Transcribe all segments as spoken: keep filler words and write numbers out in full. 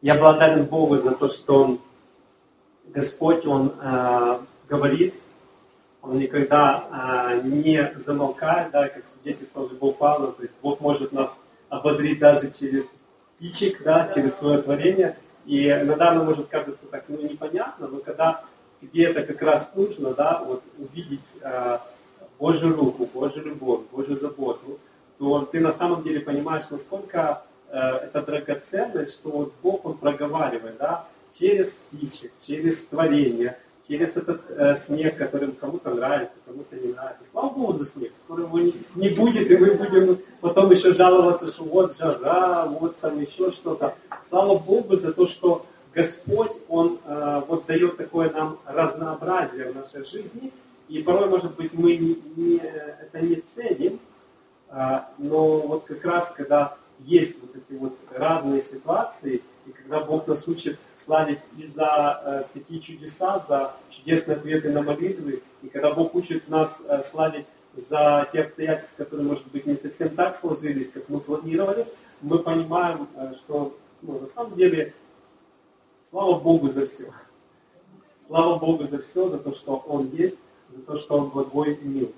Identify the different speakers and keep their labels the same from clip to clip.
Speaker 1: Я благодарен Богу за то, что Господь, Он э, говорит, Он никогда э, не замолкает, да, как свидетельствовал Бог Павла, то есть Бог может нас ободрить даже через птичек, да, через свое творение. И иногда оно может кажется так, ну, непонятно, но когда тебе это как раз нужно, да, вот, увидеть э, Божью руку, Божью любовь, Божью заботу, то ты на самом деле понимаешь, насколько э, это драгоценность, что вот Бог, Он проговаривает, да, через птичек, через творение, через этот э, снег, который кому-то нравится, кому-то не нравится. Слава Богу за снег, скоро его не, не будет, и мы будем потом еще жаловаться, что вот жара, вот там еще что-то. Слава Богу за то, что Господь, Он э, вот дает такое нам разнообразие в нашей жизни, и порой, может быть, мы не, не, это не ценим, э, но вот как раз, когда есть вот эти вот разные ситуации, и когда Бог нас учит славить и за э, такие чудеса, за чудесные ответы на молитвы, и когда Бог учит нас э, славить за те обстоятельства, которые, может быть, не совсем так сложились, как мы планировали, мы понимаем, э, что ну, на самом деле слава Богу за все. Слава Богу за все, за то, что Он есть, за то, что Он благой и милостивый.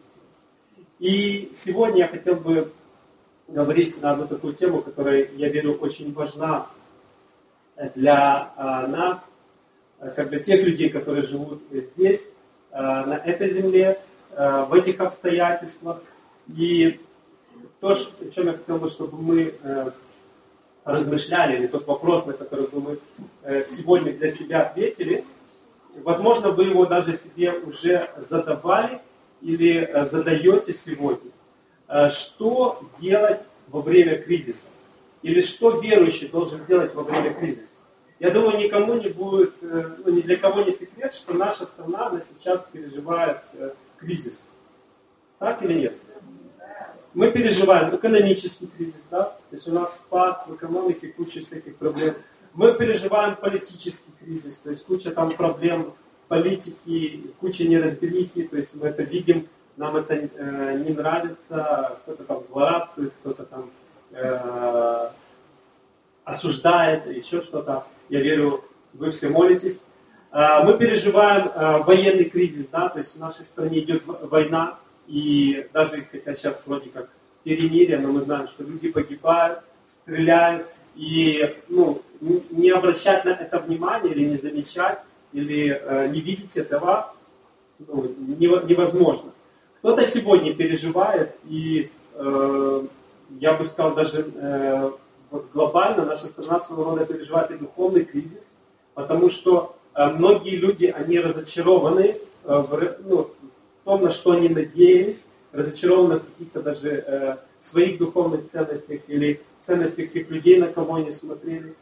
Speaker 1: И сегодня я хотел бы говорить на одну такую тему, которая, я верю, очень важна для а, нас, как для тех людей, которые живут здесь, а, на этой земле, а, в этих обстоятельствах. И то, о чем я хотел бы, чтобы мы а, размышляли, или тот вопрос, на который бы мы а, сегодня для себя ответили, возможно, вы его даже себе уже задавали или а, задаете сегодня. А, что делать во время кризиса? Или что верующий должен делать во время кризиса? Я думаю, никому не будет, ну, ни для кого не секрет, что наша страна она сейчас переживает э, кризис. Так или нет? Мы переживаем экономический кризис, да? То есть у нас спад в экономике, куча всяких проблем. Мы переживаем политический кризис, то есть куча там проблем политики, куча неразберихи, то есть мы это видим, нам это э, не нравится, кто-то там злорадствует, кто-то там э, осуждает, еще что-то. Я верю, вы все молитесь. Мы переживаем военный кризис, да, то есть в нашей стране идет война, и даже хотя сейчас вроде как перемирие, но мы знаем, что люди погибают, стреляют, и ну, не обращать на это внимание, или не замечать, или не видеть этого ну, невозможно. Кто-то сегодня переживает, и э, я бы сказал даже э, вот глобально наша страна своего рода переживает и духовный кризис, потому что э, многие люди, они разочарованы э, в, ну, в том, на что они надеялись, разочарованы в каких-то даже э, своих духовных ценностях или ценностях тех людей, на кого они смотрели.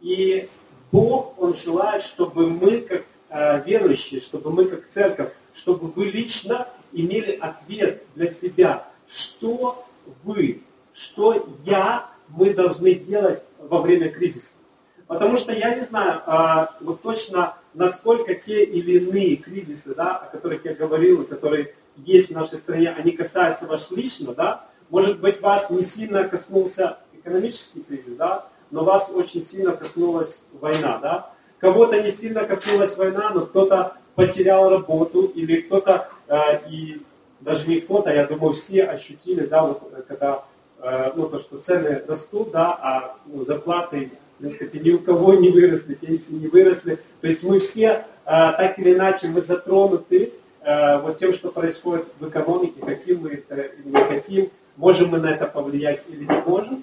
Speaker 1: И Бог, Он желает, чтобы мы, как э, верующие, чтобы мы, как церковь, чтобы вы лично имели ответ для себя, что вы, что я, мы должны делать во время кризиса. Потому что я не знаю а, вот точно, насколько те или иные кризисы, да, о которых я говорил, которые есть в нашей стране, они касаются вас лично, да. Может быть, вас не сильно коснулся экономический кризис, да, но вас очень сильно коснулась война, да. Кого-то не сильно коснулась война, но кто-то потерял работу, или кто-то, э, и даже не кто-то, я думаю, все ощутили, да, вот, когда, э, ну, то, что цены растут, да, а ну, зарплаты, в принципе, ни у кого не выросли, пенсии не выросли. То есть мы все, э, так или иначе, мы затронуты э, вот тем, что происходит в экономике, хотим мы это или не хотим, можем мы на это повлиять или не можем.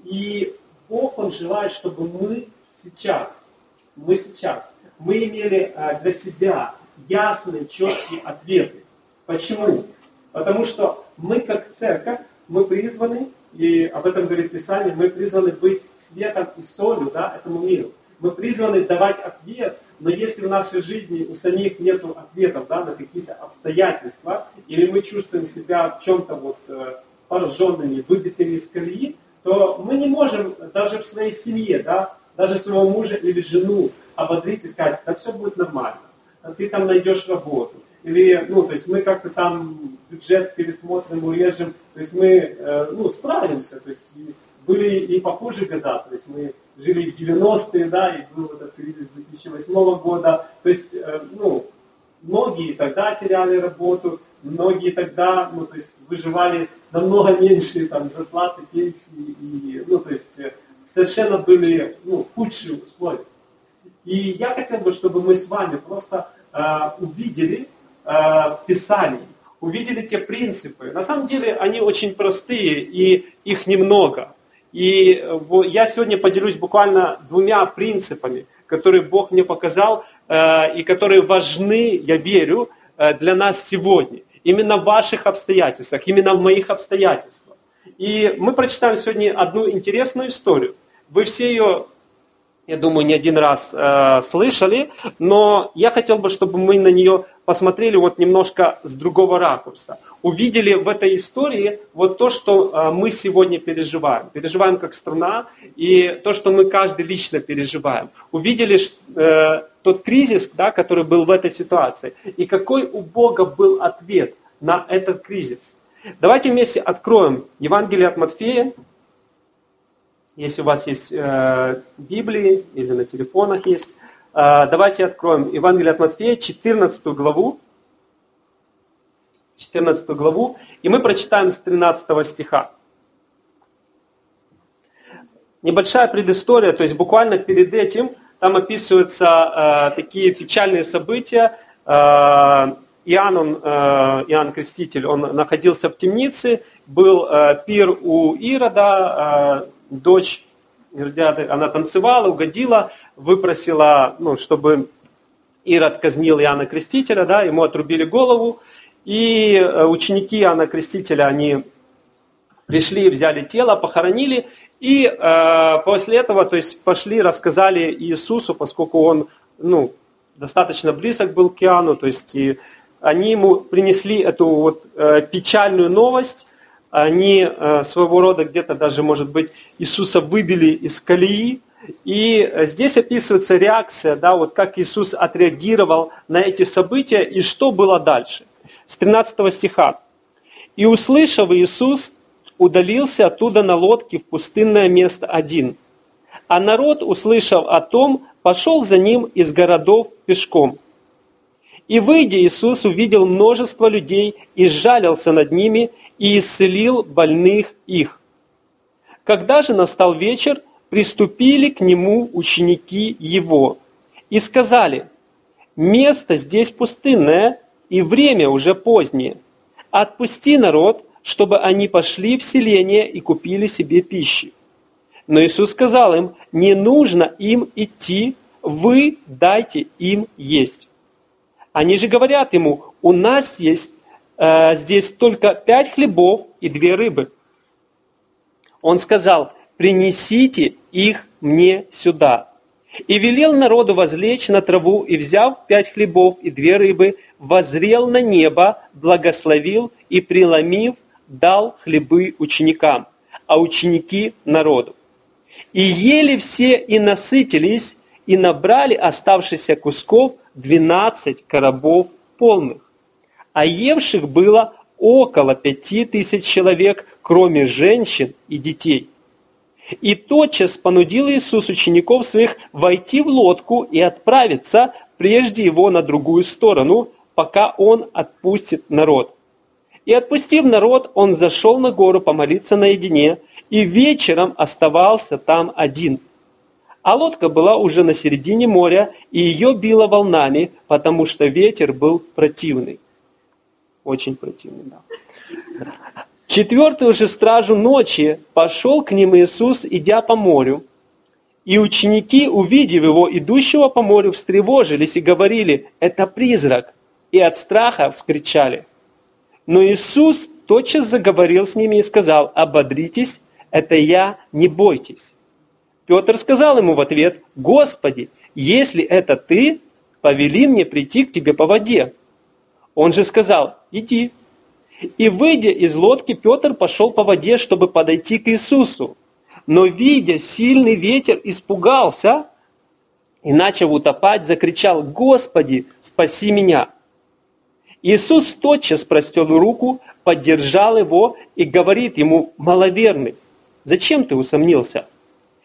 Speaker 1: И Бог, Он желает, чтобы мы сейчас, мы сейчас, мы имели э, для себя ясные, четкие ответы. Почему? Потому что мы, как церковь, мы призваны, и об этом говорит Писание, мы призваны быть светом и солью, да, этому миру. Мы призваны давать ответ, но если в нашей жизни у самих нет ответов, да, на какие-то обстоятельства, или мы чувствуем себя в чем-то вот, э, пораженными, выбитыми из колеи, то мы не можем даже в своей семье, да, даже своего мужа или жену ободрить и сказать, да все будет нормально, ты там найдешь работу. Или, ну, то есть мы как-то там бюджет пересмотрим, урежем, то есть мы, э, ну, справимся, то есть были и похуже года, то есть мы жили в девяностые, да, и был этот кризис две тысячи восьмого года. То есть, ну, многие тогда теряли работу, многие тогда, ну, то есть, выживали намного меньше там зарплаты, пенсии, и, ну, то есть, совершенно были, ну, худшие условия. И я хотел бы, чтобы мы с вами просто э, увидели э, в Писании, увидели те принципы. На самом деле они очень простые, и их немного. И я сегодня поделюсь буквально двумя принципами, которые Бог мне показал, и которые важны, я верю, для нас сегодня. Именно в ваших обстоятельствах, именно в моих обстоятельствах. И мы прочитаем сегодня одну интересную историю. Вы все ее, я думаю, не один раз э, слышали, но я хотел бы, чтобы мы на нее посмотрели вот немножко с другого ракурса. Увидели в этой истории вот то, что э, мы сегодня переживаем. Переживаем как страна, и то, что мы каждый лично переживаем. Увидели э, тот кризис, да, который был в этой ситуации, и какой у Бога был ответ на этот кризис. Давайте вместе откроем Евангелие от Матфея. Если у вас есть э, Библии или на телефонах есть, э, давайте откроем Евангелие от Матфея, четырнадцатую главу. четырнадцатую главу, и мы прочитаем с тринадцатого стиха. Небольшая предыстория, то есть буквально перед этим там описываются э, такие печальные события. Э, Иоанн, он, э, Иоанн Креститель, он находился в темнице, был э, пир у Ирода, э, дочь, она танцевала, угодила, выпросила, ну, чтобы Ирод казнил Иоанна Крестителя, да, ему отрубили голову, и ученики Иоанна Крестителя, они пришли, взяли тело, похоронили, и э, после этого, то есть, пошли, рассказали Иисусу, поскольку он, ну, достаточно близок был к Иоанну, то есть, и они ему принесли эту вот э, печальную новость. Они э, своего рода где-то даже, может быть, Иисуса выбили из колеи. И здесь описывается реакция, да, вот как Иисус отреагировал на эти события и что было дальше. С тринадцатого стиха. «И услышав, Иисус удалился оттуда на лодке в пустынное место один. А народ, услышав о том, пошел за ним из городов пешком. И, выйдя, Иисус увидел множество людей и сжалился над ними, и исцелил больных их. Когда же настал вечер, приступили к нему ученики его и сказали: место здесь пустынное, и время уже позднее. Отпусти народ, чтобы они пошли в селение и купили себе пищи. Но Иисус сказал им: не нужно им идти, вы дайте им есть. Они же говорят ему: у нас есть здесь только пять хлебов и две рыбы. Он сказал: принесите их мне сюда. И велел народу возлечь на траву, и, взяв пять хлебов и две рыбы, воззрел на небо, благословил и, преломив, дал хлебы ученикам, а ученики народу. И ели все, и насытились, и набрали оставшихся кусков двенадцать коробов полных. А евших было около пяти тысяч человек, кроме женщин и детей. И тотчас понудил Иисус учеников своих войти в лодку и отправиться прежде его на другую сторону, пока он отпустит народ. И отпустив народ, он зашел на гору помолиться наедине, и вечером оставался там один. А лодка была уже на середине моря, и ее било волнами, потому что ветер был противный. Очень противный, да. Четвертую же стражу ночи пошел к ним Иисус, идя по морю. И ученики, увидев его, идущего по морю, встревожились и говорили: это призрак. И от страха вскричали. Но Иисус тотчас заговорил с ними и сказал: ободритесь, это я, не бойтесь. Петр сказал ему в ответ: Господи, если это ты, повели мне прийти к тебе по воде. Он же сказал: иди. И, выйдя из лодки, Петр пошел по воде, чтобы подойти к Иисусу. Но, видя сильный ветер, испугался и, начав утопать, закричал: Господи, спаси меня. Иисус тотчас простер руку, поддержал его и говорит ему: маловерный, зачем ты усомнился?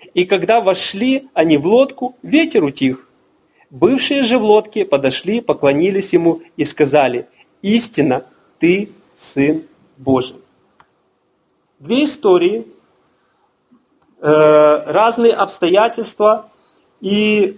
Speaker 2: И когда вошли они в лодку, ветер утих. Бывшие же в лодке подошли, поклонились ему и сказали: «Истинно, ты Сын Божий». Две истории, э, разные обстоятельства, и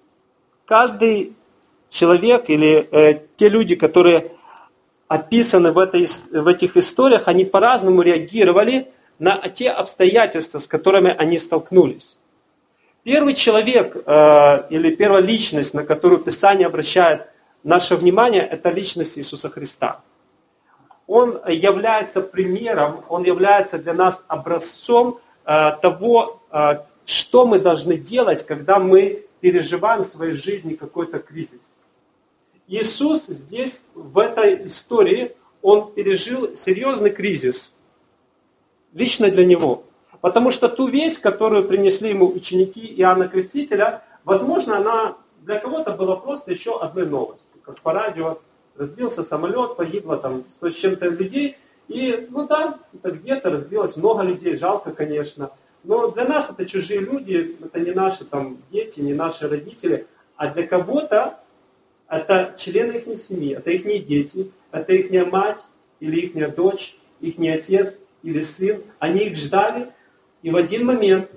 Speaker 2: каждый человек или э, те люди, которые описаны в, этой, в этих историях, они по-разному реагировали на те обстоятельства, с которыми они столкнулись. Первый человек э, или первая личность, на которую Писание обращает наше внимание, это личность Иисуса Христа. Он является примером, он является для нас образцом э, того, э, что мы должны делать, когда мы переживаем в своей жизни какой-то кризис. Иисус здесь, в этой истории, он пережил серьезный кризис. Лично для него. Потому что ту весть, которую принесли ему ученики Иоанна Крестителя, возможно, она для кого-то была просто еще одной новостью. Как по радио разбился самолет, погибло там сто с чем-то людей. И, ну да, это где-то разбилось много людей, жалко, конечно. Но для нас это чужие люди, это не наши там дети, не наши родители. А для кого-то это члены их семьи, это их дети, это их мать или их дочь, их отец или сын. Они их ждали, и в один момент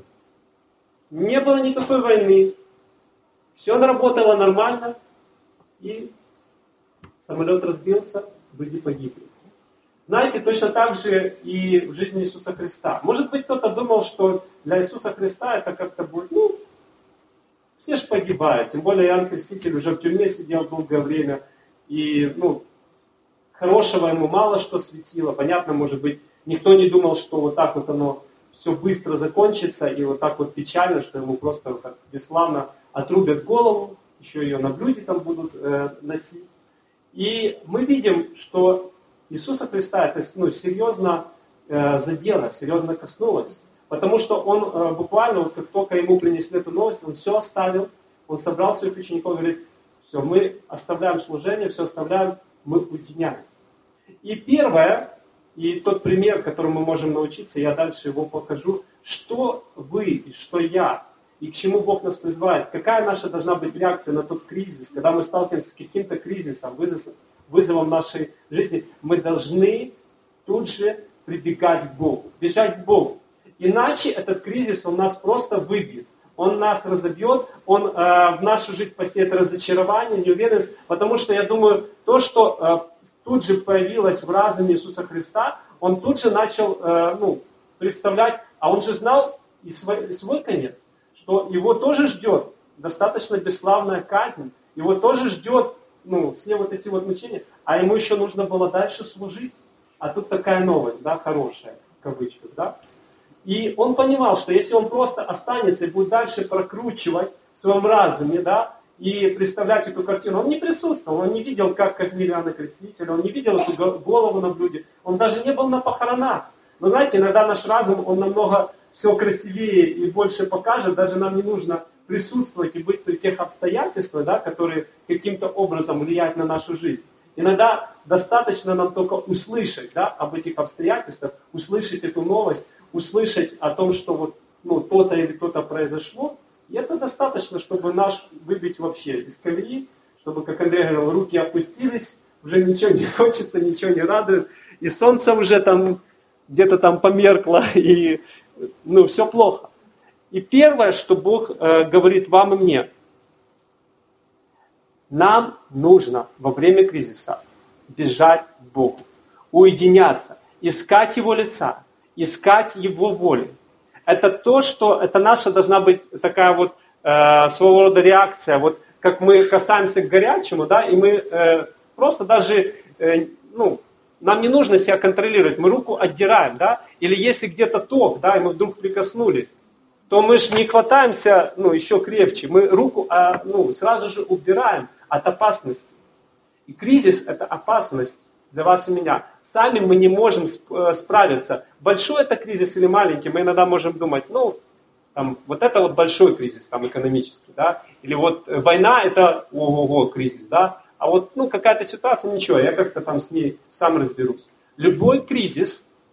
Speaker 2: не было никакой войны, все работало нормально, и самолет разбился, люди погибли. Знаете, точно так же и в жизни Иисуса Христа. Может быть, кто-то думал, что для Иисуса Христа это как-то будет, ну, все же погибают. Тем более Иоанн Креститель уже в тюрьме сидел долгое время, и, ну, хорошего ему мало что светило. Понятно, может быть, никто не думал, что вот так вот оно все быстро закончится, и вот так вот печально, что ему просто вот так бесславно отрубят голову, еще ее на блюде там будут э, носить. И мы видим, что Иисуса Христа это, ну, серьезно э, задело, серьезно коснулось. Потому что он э, буквально, вот как только ему принесли эту новость, он все оставил, он собрал своих учеников и говорит: все, мы оставляем служение, все оставляем, мы уединяемся. И первое, и тот пример, которому мы можем научиться, я дальше его покажу, что вы и что я, и к чему Бог нас призывает, какая наша должна быть реакция на тот кризис, когда мы сталкиваемся с каким-то кризисом, вызовом, вызовом нашей жизни, мы должны тут же прибегать к Богу, бежать к Богу. Иначе этот кризис, он нас просто выбьет, он нас разобьет, он э, в нашу жизнь посеет разочарование, неуверенность, потому что я думаю, то, что э, тут же появилось в разуме Иисуса Христа, он тут же начал э, ну, представлять, а он же знал и свой, и свой конец, что его тоже ждет достаточно бесславная казнь, его тоже ждет, ну, все вот эти вот мучения, а ему еще нужно было дальше служить. А тут такая новость, да, хорошая, в кавычках, да. И он понимал, что если он просто останется и будет дальше прокручивать в своем разуме, да, и представлять эту картину, он не присутствовал, он не видел, как казнили Иоанна Крестителя, он не видел эту голову на блюде, он даже не был на похоронах. Но знаете, иногда наш разум, он намного все красивее и больше покажет, даже нам не нужно присутствовать и быть при тех обстоятельствах, да, которые каким-то образом влияют на нашу жизнь. Иногда достаточно нам только услышать, да, об этих обстоятельствах, услышать эту новость, услышать о том, что вот, ну, то-то или то-то произошло, и это достаточно, чтобы наш выбить вообще из колеи, чтобы, как Андрей говорил, руки опустились, уже ничего не хочется, ничего не радует, и солнце уже там где-то там померкло, и ну, все плохо. И первое, что Бог э, говорит вам и мне, нам нужно во время кризиса бежать к Богу, уединяться, искать Его лица, искать Его воли. Это то, что, это наша должна быть такая вот э, своего рода реакция, вот как мы касаемся к горячему, да, и мы э, просто даже, э, ну, нам не нужно себя контролировать, мы руку отдираем, да, или если где-то ток, да, и мы вдруг прикоснулись, то мы же не хватаемся, ну, еще крепче, мы руку, а, ну, сразу же убираем от опасности. И кризис – это опасность для вас и меня. Сами мы не можем справиться. Большой это кризис или маленький, мы иногда можем думать, ну, там, вот это вот большой кризис, там, экономический, да, или вот война – это ого-го кризис, да, а вот, ну, какая-то ситуация, ничего, я как-то там с ней сам разберусь. Любой кризис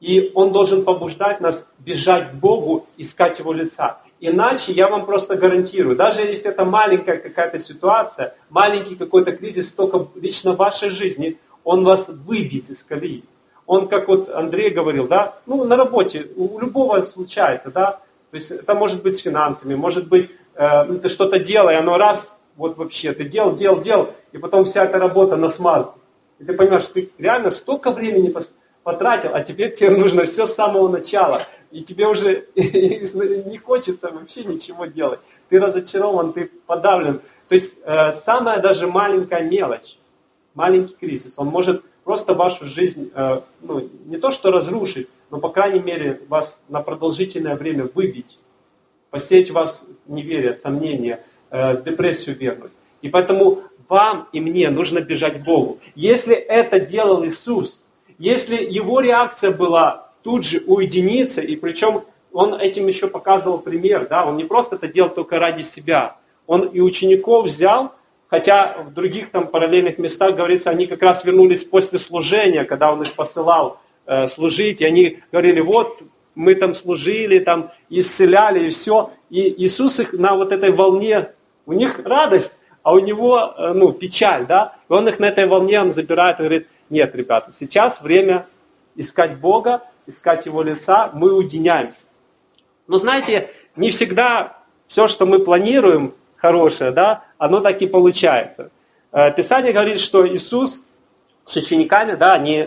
Speaker 2: И Он должен побуждать нас бежать к Богу, искать Его лица. Иначе я вам просто гарантирую, даже если это маленькая какая-то ситуация, маленький какой-то кризис, только лично в вашей жизни, он вас выбьет из колеи. Он, как вот Андрей говорил, да, ну на работе у любого случается, да, то есть это может быть с финансами, может быть, э, ну, ты что-то делаешь, оно раз, вот вообще, ты делал, делал, делал, и потом вся эта работа на смарку. И ты понимаешь, ты реально столько времени потратил, а теперь тебе нужно все с самого начала. И тебе уже не хочется вообще ничего делать. Ты разочарован, ты подавлен. То есть э, самая даже маленькая мелочь, маленький кризис, он может просто вашу жизнь, э, ну, не то что разрушить, но, по крайней мере, вас на продолжительное время выбить, посеять в вас неверие, сомнение, э, депрессию вернуть. И поэтому вам и мне нужно бежать к Богу. Если это делал Иисус, если Его реакция была тут же уединиться, и причем Он этим еще показывал пример, да, Он не просто это делал только ради себя, Он и учеников взял, хотя в других там параллельных местах говорится, они как раз вернулись после служения, когда Он их посылал э, служить, и они говорили, вот, мы там служили, там исцеляли и все, и Иисус их на вот этой волне, у них радость, а у Него, э, ну, печаль, да, и Он их на этой волне, Он забирает и говорит, нет, ребята, сейчас время искать Бога, искать Его лица, мы уединяемся. Но знаете, не всегда все, что мы планируем, хорошее, да, оно так и получается. Писание говорит, что Иисус с учениками, да, они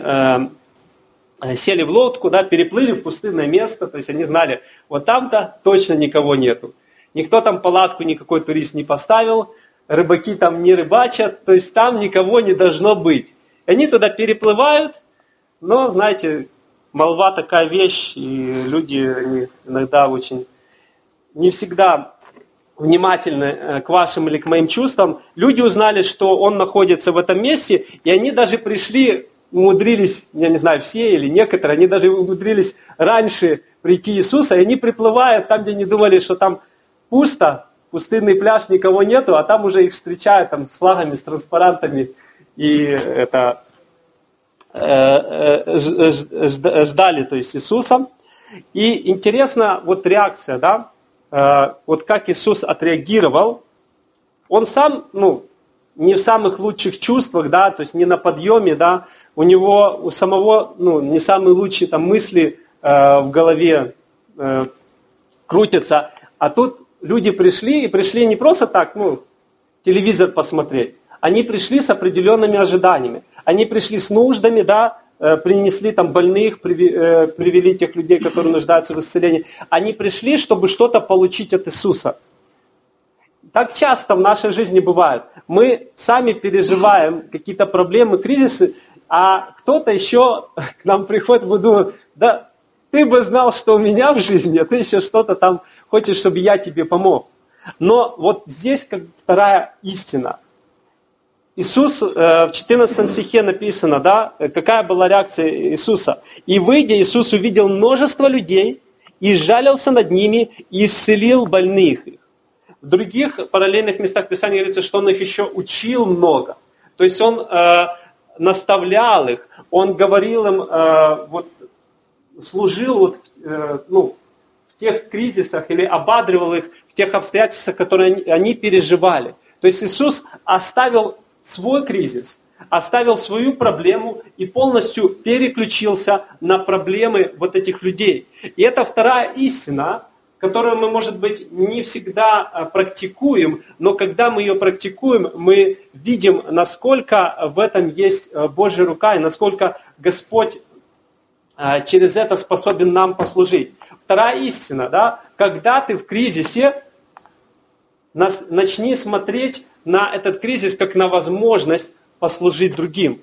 Speaker 2: э, сели в лодку, да, переплыли в пустынное место, то есть они знали, вот там-то точно никого нету. Никто там палатку, никакой турист не поставил, рыбаки там не рыбачат, то есть там никого не должно быть. И они туда переплывают, но, знаете, молва такая вещь, и люди они иногда очень не всегда внимательны к вашим или к моим чувствам. Люди узнали, что он находится в этом месте, и они даже пришли, умудрились, я не знаю, все или некоторые, они даже умудрились раньше прийти Иисуса, и они приплывают там, где они думали, что там пусто, пустынный пляж, никого нету, а там уже их встречают там, с флагами, с транспарантами, и это... ждали, то есть Иисуса. И интересно, вот реакция, да, вот как Иисус отреагировал. Он сам, ну, не в самых лучших чувствах, да, то есть не на подъеме, да, у него, у самого, ну, не самые лучшие там мысли э, в голове э, крутятся. А тут люди пришли, и пришли не просто так, ну, телевизор посмотреть. Они пришли с определенными ожиданиями. Они пришли с нуждами, да, принесли там больных, привели тех людей, которые нуждаются в исцелении. Они пришли, чтобы что-то получить от Иисуса. Так часто в нашей жизни бывает. Мы сами переживаем какие-то проблемы, кризисы, а кто-то еще к нам приходит и думает, да ты бы знал, что у меня в жизни, а ты еще что-то там хочешь, чтобы я тебе помог. Но вот здесь как вторая истина. Иисус, в четырнадцатом стихе написано, да, какая была реакция Иисуса. «И выйдя, Иисус увидел множество людей, и сжалился над ними, и исцелил больных их». В других параллельных местах Писания говорится, что Он их еще учил много. То есть Он э, наставлял их, Он говорил им, э, вот, служил вот, э, ну, в тех кризисах или ободривал их в тех обстоятельствах, которые они, они переживали. То есть Иисус оставил свой кризис, оставил свою проблему и полностью переключился на проблемы вот этих людей. И это вторая истина, которую мы, может быть, не всегда практикуем, но когда мы ее практикуем, мы видим, насколько в этом есть Божья рука и насколько Господь через это способен нам послужить. Вторая истина, да, когда ты в кризисе, начни смотреть на этот кризис как на возможность послужить другим.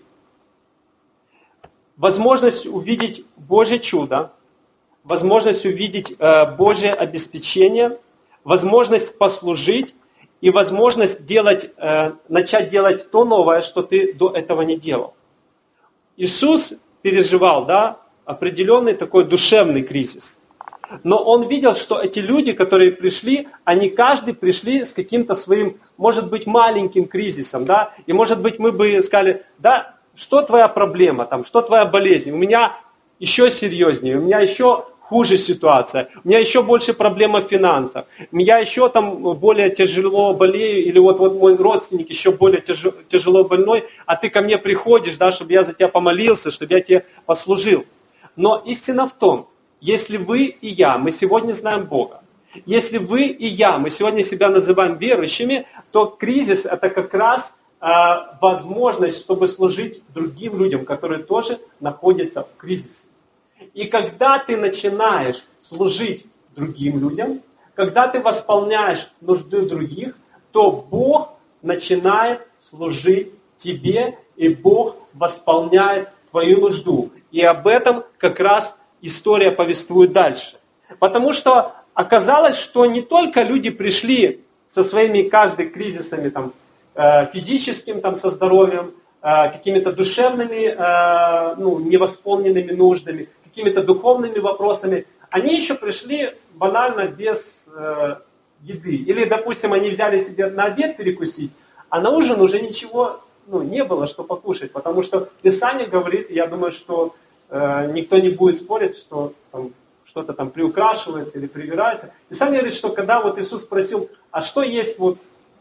Speaker 2: Возможность увидеть Божье чудо, возможность увидеть э, Божье обеспечение, возможность послужить и возможность делать, э, начать делать то новое, что ты до этого не делал. Иисус переживал, да, определенный такой душевный кризис. Но он видел, что эти люди, которые пришли, они каждый пришли с каким-то своим, может быть, маленьким кризисом, да, и может быть мы бы сказали, да, что твоя проблема, там, что твоя болезнь, у меня еще серьезнее, у меня еще хуже ситуация, у меня еще больше проблема в финансах, у меня еще там более тяжело болею, или вот, вот мой родственник еще более тяжело, тяжело больной, а ты ко мне приходишь, да, чтобы я за тебя помолился, чтобы я тебе послужил. Но истина в том, если вы и я, мы сегодня знаем Бога, если вы и я, мы сегодня себя называем верующими, то кризис это как раз э, возможность, чтобы служить другим людям, которые тоже находятся в кризисе. И когда ты начинаешь служить другим людям, когда ты восполняешь нужды других, то Бог начинает служить тебе, и Бог восполняет твою нужду. И об этом как раз история повествует дальше. Потому что оказалось, что не только люди пришли со своими каждый кризисами там, физическим там, со здоровьем, какими-то душевными, ну, невосполненными нуждами, какими-то духовными вопросами, они еще пришли банально без э, еды. Или, допустим, они взяли себе на обед перекусить, а на ужин уже ничего ну, не было, что покушать. Потому что Писание говорит, я думаю, что э, никто не будет спорить, что там, что-то там приукрашивается или привирается. Писание говорит, что когда вот Иисус спросил, а что есть вот,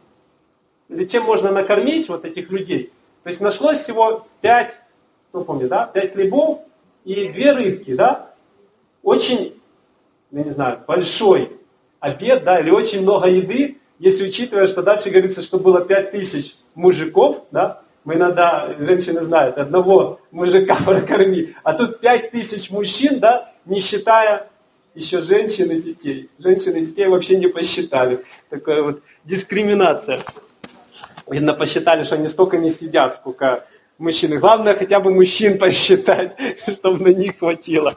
Speaker 2: или чем можно накормить вот этих людей, то есть нашлось всего пять, кто помнит, да, пять хлебов, и две рыбки, да, очень, я не знаю, большой обед, да, или очень много еды, если учитывая, что дальше говорится, что было пять тысяч мужиков, да, мы иногда, женщины знают, одного мужика прокорми, а тут пять тысяч мужчин, да, не считая еще женщин и детей. Женщин и детей вообще не посчитали. Такая вот дискриминация. Видно, посчитали, что они столько не сидят, сколько мужчины. Главное, хотя бы мужчин посчитать, чтобы на них хватило.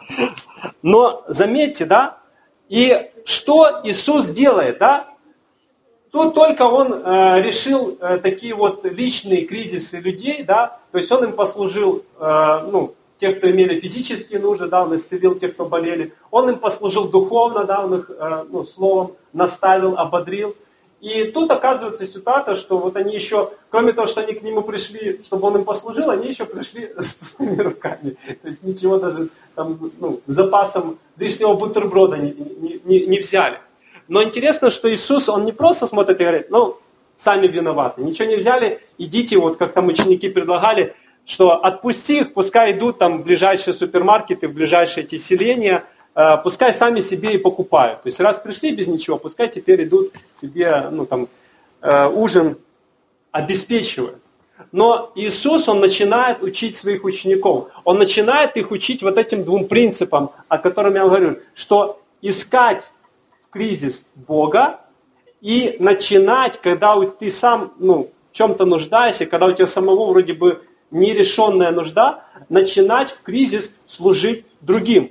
Speaker 2: Но заметьте, да, и что Иисус делает, да? Тут только Он э, решил э, такие вот личные кризисы людей, да, то есть Он им послужил, э, ну, тех, кто имели физические нужды, да, Он исцелил тех, кто болели. Он им послужил духовно, да, Он их, э, ну, словом наставил, ободрил. И тут оказывается ситуация, что вот они еще, кроме того, что они к нему пришли, чтобы он им послужил, они еще пришли с пустыми руками. То есть ничего даже там, ну, с запасом лишнего бутерброда не, не, не, не взяли. Но интересно, что Иисус, Он не просто смотрит и говорит, ну, сами виноваты, ничего не взяли, идите, вот как там ученики предлагали, что отпусти их, пускай идут там в ближайшие супермаркеты, в ближайшие эти селения, пускай сами себе и покупают. То есть раз пришли без ничего, пускай теперь идут себе, ну, там, ужин обеспечивают. Но Иисус, Он начинает учить своих учеников. Он начинает их учить вот этим двум принципам, о которых я говорю, что искать в кризис Бога и начинать, когда ты сам, ну, в чем-то нуждаешься, когда у тебя самого вроде бы нерешенная нужда, начинать в кризис служить другим.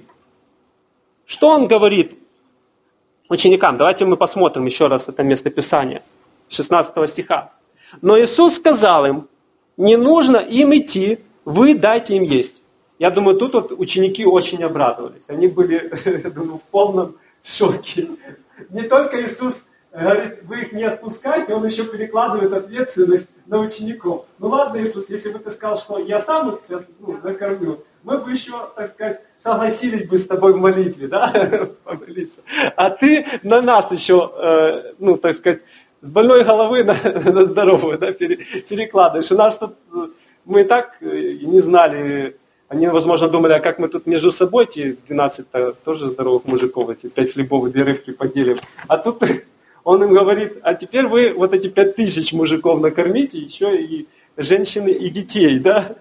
Speaker 2: Что Он говорит ученикам? Давайте мы посмотрим еще раз это местописание шестнадцатого стиха. Но Иисус сказал им, не нужно им идти, вы дайте им есть. Я думаю, тут вот ученики очень обрадовались. Они были, я думаю, в полном шоке. Не только Иисус говорит, вы их не отпускайте, Он еще перекладывает ответственность на учеников. Ну ладно, Иисус, если бы ты сказал, что я сам их сейчас ну, накормлю, мы бы еще, так сказать, согласились бы с тобой в молитве, да, помолиться. А ты на нас еще, э, ну, так сказать, с больной головы на, на здоровую, да, перекладываешь. У нас тут, мы и так не знали, они, возможно, думали, а как мы тут между собой, эти двенадцать тоже здоровых мужиков, эти пять хлебов и две рыбки поделим. А тут Он им говорит, а теперь вы вот эти пять тысяч мужиков накормите, еще и женщины, и детей, да.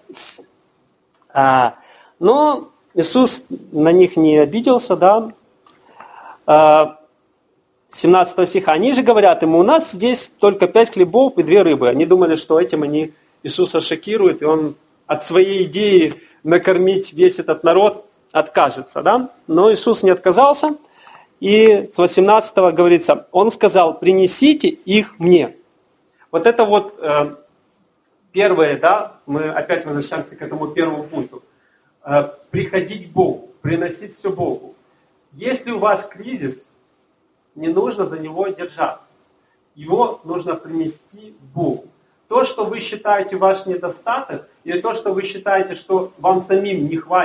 Speaker 2: А, но Иисус на них не обиделся, да. А, семнадцатого стиха. Они же говорят ему, у нас здесь только пять хлебов и две рыбы. Они думали, что этим они Иисуса шокируют, и Он от своей идеи накормить весь этот народ откажется, да. Но Иисус не отказался. И с восемнадцатого говорится, Он сказал, принесите их мне. Вот это вот э, первое, да, мы опять возвращаемся к этому первому пункту. Э, приходить к Богу, приносить все Богу. Если у вас кризис, не нужно за него держаться. Его нужно принести Богу. То, что вы считаете ваш недостаток, или то, что вы считаете, что вам самим не хватит,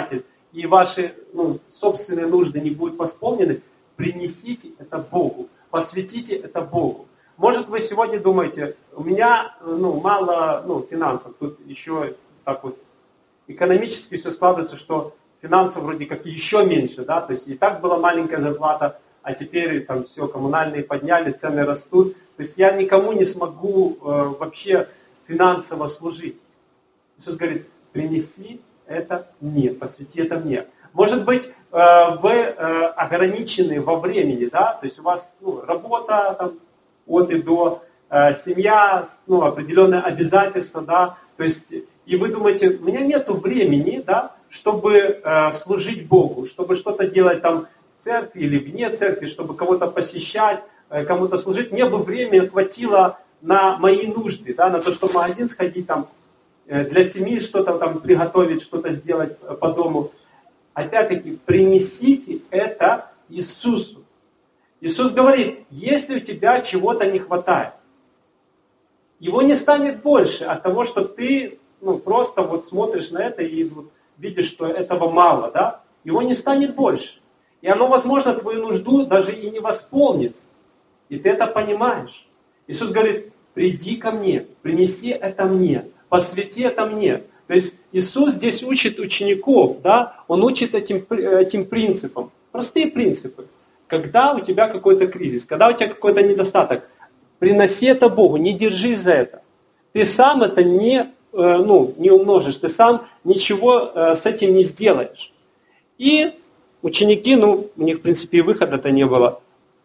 Speaker 1: и ваши ну, собственные нужды не будут восполнены, принесите это Богу, посвятите это Богу. Может, вы сегодня думаете, у меня ну, мало ну, финансов, тут еще так вот экономически все складывается, что финансов вроде как еще меньше, да, то есть и так была маленькая зарплата, а теперь там все, коммунальные подняли, цены растут, то есть я никому не смогу э, вообще финансово служить. Иисус говорит, принеси это мне, посвяти это мне. Может быть, э, вы э, ограничены во времени, да, то есть у вас ну, работа там, от и до, э, семья, ну, определенные обязательства, да, то есть, и вы думаете, у меня нету времени, да, чтобы э, служить Богу, чтобы что-то делать там в церкви или вне церкви, чтобы кого-то посещать, э, кому-то служить. Мне бы времени хватило на мои нужды, да, на то, чтобы в магазин сходить, там, э, для семьи что-то там приготовить, что-то сделать э, по дому. Опять-таки, принесите это Иисусу. Иисус говорит, если у тебя чего-то не хватает, его не станет больше от того, что ты ну, просто вот смотришь на это и вот, видишь, что этого мало, да? Его не станет больше. И оно, возможно, твою нужду даже и не восполнит. И ты это понимаешь. Иисус говорит, приди ко мне, принеси это мне, посвяти это мне. То есть Иисус здесь учит учеников, да? Он учит этим, этим принципам. Простые принципы. Когда у тебя какой-то кризис, когда у тебя какой-то недостаток, приноси это Богу, не держись за это. Ты сам это не, ну, не умножишь, ты сам ничего с этим не сделаешь. И ученики, ну, у них, в принципе, и выхода-то не было.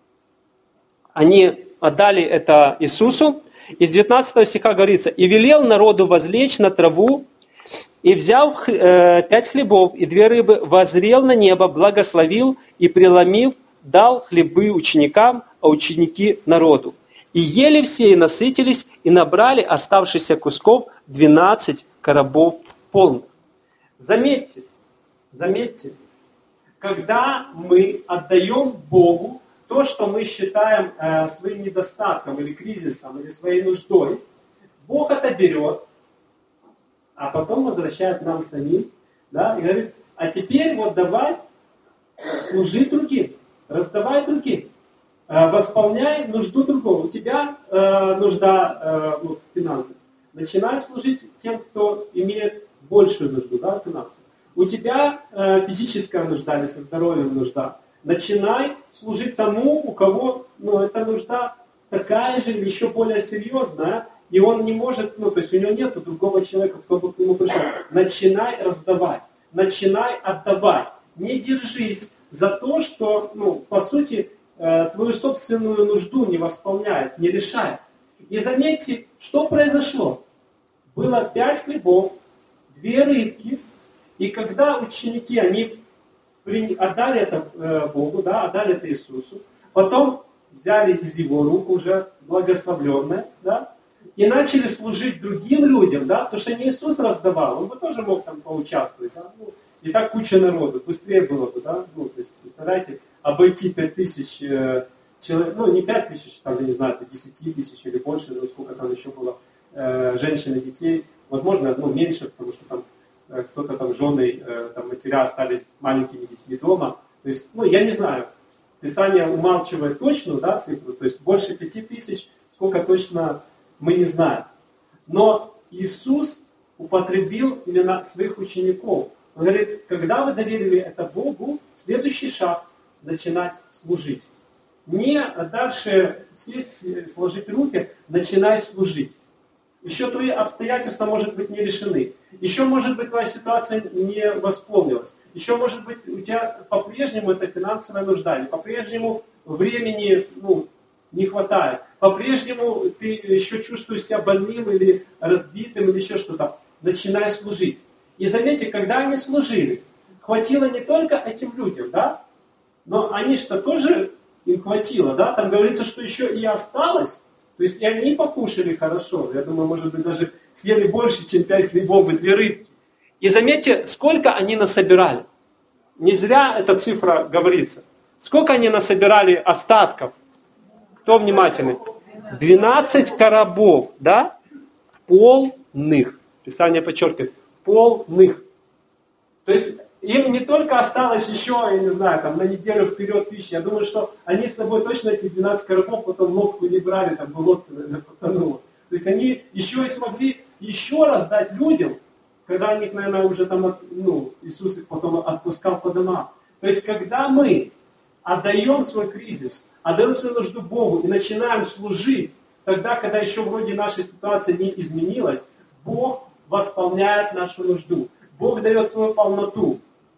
Speaker 1: Они отдали это Иисусу. Из девятнадцатого стиха говорится, «И велел народу возлечь на траву, и, взяв э, пять хлебов и две рыбы, воззрел на небо, благословил и, преломив, дал хлебы ученикам, а ученики народу. И ели все, и насытились, и набрали оставшихся кусков двенадцать коробов полных». Заметьте, заметьте, когда мы отдаем Богу то, что мы считаем э, своим недостатком или кризисом, или своей нуждой, Бог это берет, а потом возвращает нам самим, да, и говорит, а теперь вот давай служи другим, раздавай другим, э, восполняй нужду другого. У тебя э, нужда э, ну, финансов. Начинай служить тем, кто имеет большую нужду, да, финансов. У тебя э, физическая нужда или со здоровьем нужда. Начинай служить тому, у кого ну, эта нужда такая же или еще более серьезная, и он не может, ну, то есть у него нет другого человека, кто бы к нему пришел. Начинай раздавать, начинай отдавать. Не держись за то, что, ну, по сути, э, твою собственную нужду не восполняет, не решает. И заметьте, что произошло. Было пять хлебов, две рыбки, и когда ученики, они отдали это э, Богу, да, отдали это Иисусу, потом взяли из его рук уже благословленное, да, и начали служить другим людям, да, потому что не Иисус раздавал, он бы тоже мог там поучаствовать, да, ну, и так куча народу, быстрее было бы, да, ну, то есть, представляете, обойти пять тысяч э, человек, ну, не пять тысяч, там, я не знаю, десять тысяч или больше, ну, сколько там еще было э, женщин и детей, возможно, ну, меньше, потому что там э, кто-то там, жены, э, там, матеря остались с маленькими детьми дома, то есть, ну, я не знаю, Писание умалчивает точную, да, цифру, то есть больше пяти тысяч, сколько точно мы не знаем. Но Иисус употребил именно своих учеников. Он говорит, когда вы доверили это Богу, следующий шаг – начинать служить. Не дальше сесть, сложить руки, начинай служить. Еще твои обстоятельства, может быть, не решены. Еще, может быть, твоя ситуация не восполнилась. Еще, может быть, у тебя по-прежнему это финансовая нужда, или по-прежнему времени ну, не хватает. По-прежнему ты еще чувствуешь себя больным или разбитым, или еще что-то. Начинай служить. И заметьте, когда они служили, хватило не только этим людям, да, но они что тоже им хватило, да, там говорится, что еще и осталось. То есть и они покушали хорошо. Я думаю, может быть, даже съели больше, чем пять хлебов и две рыбки. И заметьте, сколько они насобирали. Не зря эта цифра говорится. Сколько они насобирали остатков? Кто внимательный? двенадцать коробов, да? Полных. Писание подчеркивает. Полных. То есть им не только осталось еще, я не знаю, там, на неделю вперед пищи, я думаю, что они с собой точно эти двенадцать коробков потом лодку не брали, там бы лодка, наверное, потонула. То есть они еще и смогли еще раз дать людям, когда они, наверное, уже там, ну, Иисус их потом отпускал по домам. То есть когда мы отдаем свой кризис, отдаем свою нужду Богу и начинаем служить, тогда, когда еще вроде наша ситуация не изменилась, Бог восполняет нашу нужду. Бог дает свою полноту.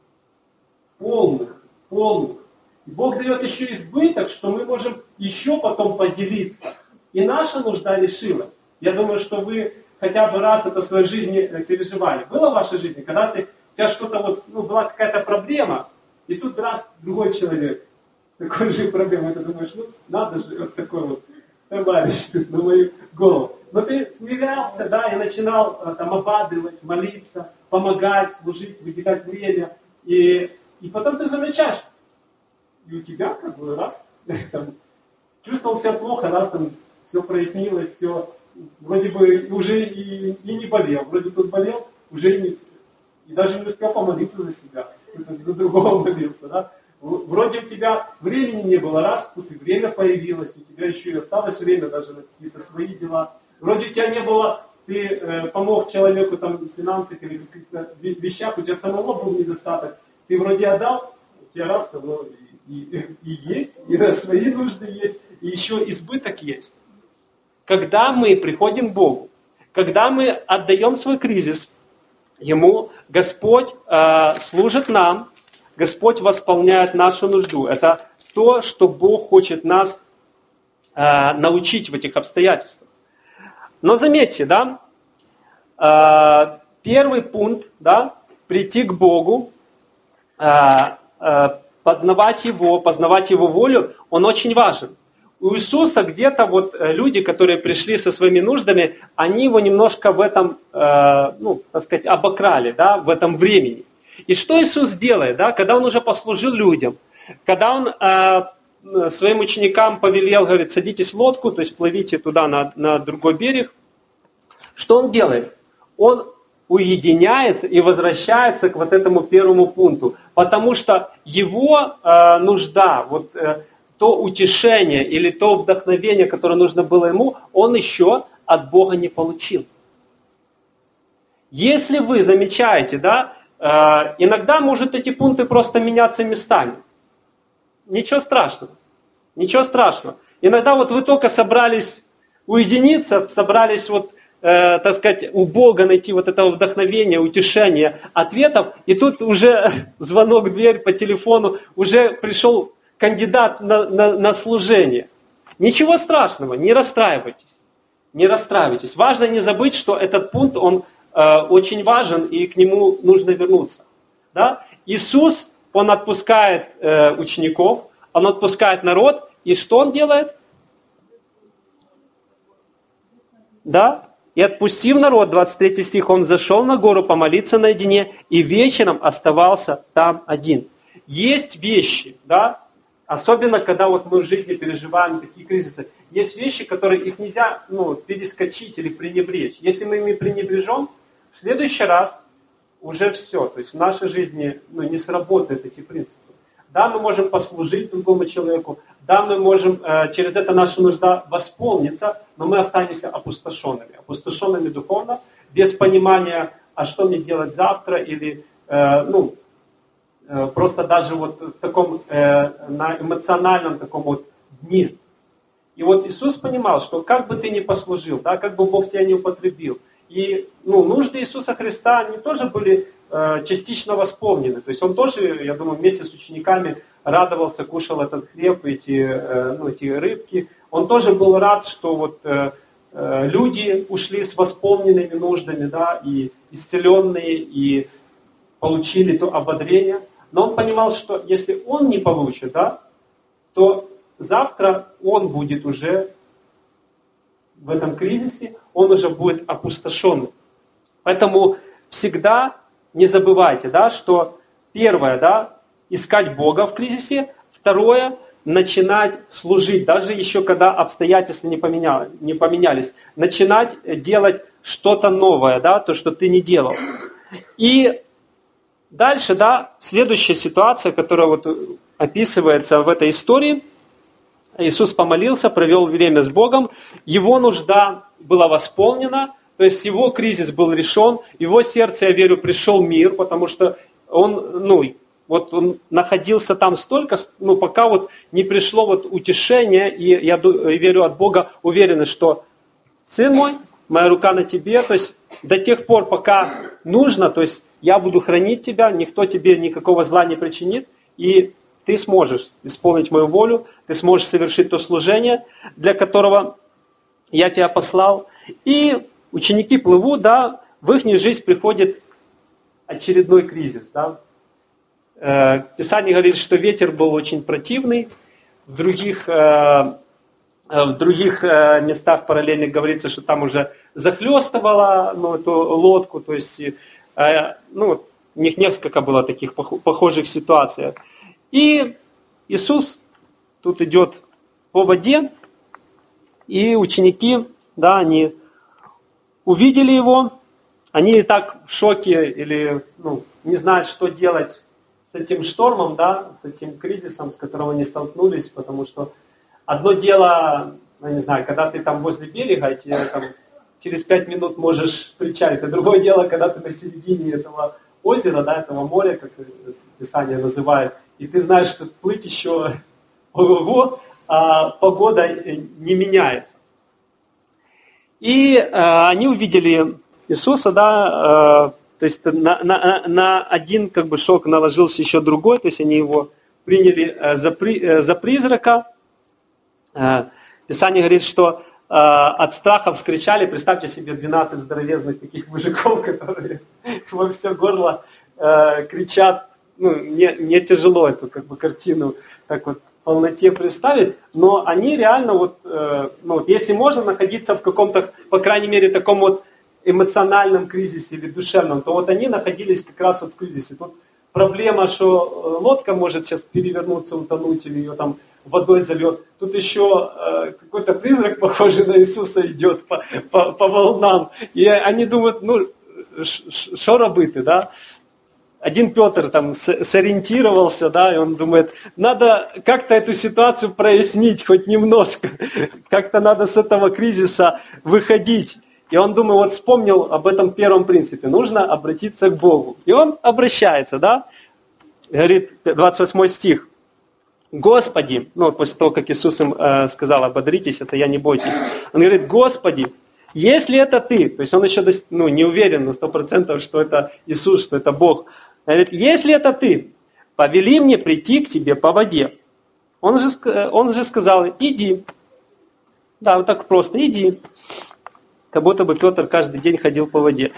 Speaker 1: Полных, полных. И Бог дает еще избыток, что мы можем еще потом поделиться. И наша нужда решилась. Я думаю, что вы хотя бы раз это в своей жизни переживали. Было в вашей жизни, когда ты, у тебя что-то вот, ну, была какая-то проблема, и тут раз другой человек с такой же проблемой, ты думаешь, ну, надо же, вот такой вот товарищ тут на мою голову. Но ты смирялся, да, и начинал там обрадовать, молиться, помогать, служить, выделять время. И, и потом ты замечаешь, и у тебя как бы раз, там, чувствовал себя плохо, раз там все прояснилось, все, вроде бы уже и, и не болел, вроде тут болел, уже и, не, и даже не успел помолиться за себя, за другого молился, да. Вроде у тебя времени не было, раз тут и время появилось, у тебя еще и осталось время даже на какие-то свои дела. Вроде у тебя не было, ты э, помог человеку там в финансах или в каких-то вещах, у тебя самого был недостаток, ты вроде отдал, у тебя раз, оно и, и, и есть, и на свои нужды есть, и еще избыток есть. Когда мы приходим к Богу, когда мы отдаем свой кризис Ему, Господь э, служит нам, Господь восполняет нашу нужду. Это то, что Бог хочет нас э, научить в этих обстоятельствах. Но заметьте, да, э, первый пункт, да, прийти к Богу, э, э, познавать Его, познавать Его волю, он очень важен. У Иисуса где-то вот люди, которые пришли со своими нуждами, они его немножко в этом, э, ну, так сказать, обокрали, да, в этом времени. И что Иисус делает, да, когда Он уже послужил людям, когда Он э, своим ученикам повелел, говорит, садитесь в лодку, то есть плывите туда на, на другой берег, что Он делает? Он уединяется и возвращается к вот этому первому пункту, потому что его э, нужда, вот э, то утешение или то вдохновение, которое нужно было ему, он еще от Бога не получил. Если вы замечаете, да, иногда может эти пункты просто меняться местами. Ничего страшного. Ничего страшного. Иногда вот вы только собрались уединиться, собрались вот, э, так сказать, у Бога найти вот этого вдохновения, утешения, ответов, и тут уже звонок в дверь по телефону, уже пришел кандидат на, на, на служение. Ничего страшного, не расстраивайтесь. Не расстраивайтесь. Важно не забыть, что этот пункт, он э, очень важен, и к нему нужно вернуться. Да? Иисус, Он отпускает э, учеников, Он отпускает народ, и что Он делает? Да? И отпустив народ, двадцать третий стих, Он зашел на гору помолиться наедине, и вечером оставался там один. Есть вещи, да? Особенно, когда вот мы в жизни переживаем такие кризисы, есть вещи, которые их нельзя, ну, перескочить или пренебречь. Если мы ими пренебрежем, в следующий раз уже все. То есть в нашей жизни, ну, не сработают эти принципы. Да, мы можем послужить другому человеку, да, мы можем э, через это наша нужда восполниться, но мы останемся опустошенными. Опустошенными духовно, без понимания, а что мне делать завтра, или, э, ну, просто даже вот в таком, э, на эмоциональном таком вот дне. И вот Иисус понимал, что как бы ты ни послужил, да, как бы Бог тебя не употребил, и, ну, нужды Иисуса Христа, они тоже были э, частично восполнены. То есть Он тоже, я думаю, вместе с учениками радовался, кушал этот хлеб, эти, э, ну, эти рыбки. Он тоже был рад, что вот э, э, люди ушли с восполненными нуждами, да, и исцеленные, и получили то ободрение. Но он понимал, что если он не получит, да, то завтра он будет уже в этом кризисе, он уже будет опустошенным. Поэтому всегда не забывайте, да, что первое, да, искать Бога в кризисе, второе, начинать служить, даже еще когда обстоятельства не, поменяли, не поменялись, начинать делать что-то новое, да, то, что ты не делал. И
Speaker 2: дальше, да, следующая ситуация, которая вот описывается в этой истории. Иисус помолился, провел время с Богом, его нужда была восполнена, то есть его кризис был решен, его сердце, я верю, пришел мир, потому что он, ну, вот он находился там столько, ну, пока вот не пришло вот утешение, и я верю от Бога, уверенность, что сын мой, моя рука на тебе, то есть до тех пор, пока нужно, то есть я буду хранить тебя, никто тебе никакого зла не причинит, и ты сможешь исполнить мою волю, ты сможешь совершить то служение, для которого я тебя послал. И ученики плывут, да, в их жизнь приходит очередной кризис, да. Писание говорит, что ветер был очень противный, в других, в других местах параллельных говорится, что там уже захлестывало, ну, эту лодку, то есть, ну, у них несколько было таких похожих ситуаций. И Иисус тут идет по воде, и ученики, да, они увидели его, они и так в шоке или, ну, не знают, что делать с этим штормом, да, с этим кризисом, с которым они столкнулись, потому что одно дело, ну, не знаю, когда ты там возле берега, и тебе там через пять минут можешь причалить, а другое дело, когда ты на середине этого озера, да, этого моря, как Писание называет, и ты знаешь, что плыть еще ого, а погода не меняется. И э, они увидели Иисуса, да, э, то есть на, на, на один как бы шок наложился еще другой, то есть они его приняли э, за, при, э, за призрака. Э, Писание говорит, что э, от страха вскричали, представьте себе двенадцать здоровезных таких мужиков, которые во все горло э, кричат. Ну, мне, мне тяжело эту как бы картину так вот в полноте представить, но они реально вот, э, ну, вот, если можно находиться в каком-то, по крайней мере, таком вот эмоциональном кризисе или душевном, то вот они находились как раз вот в кризисе. Тут проблема, что лодка может сейчас перевернуться, утонуть или ее там водой зальет. Тут еще э, какой-то призрак, похожий на Иисуса, идет по, по, по волнам. И они думают, ну, что робити, да? Один Петр там сориентировался, да, и он думает, надо как-то эту ситуацию прояснить хоть немножко, как-то надо с этого кризиса выходить. И он, думаю, вот вспомнил об этом первом принципе, нужно обратиться к Богу. И он обращается, да, говорит, двадцать восьмой стих, Господи, ну вот после того, как Иисус им э, сказал, ободритесь, это я, не бойтесь. Он говорит, Господи, если это Ты, то есть он еще ну, не уверен на сто процентов, что это Иисус, что это Бог. Он говорит, если это Ты, повели мне прийти к Тебе по воде. Он же, он же сказал, иди. Да, вот так просто, иди. Как будто бы Петр каждый день ходил по воде.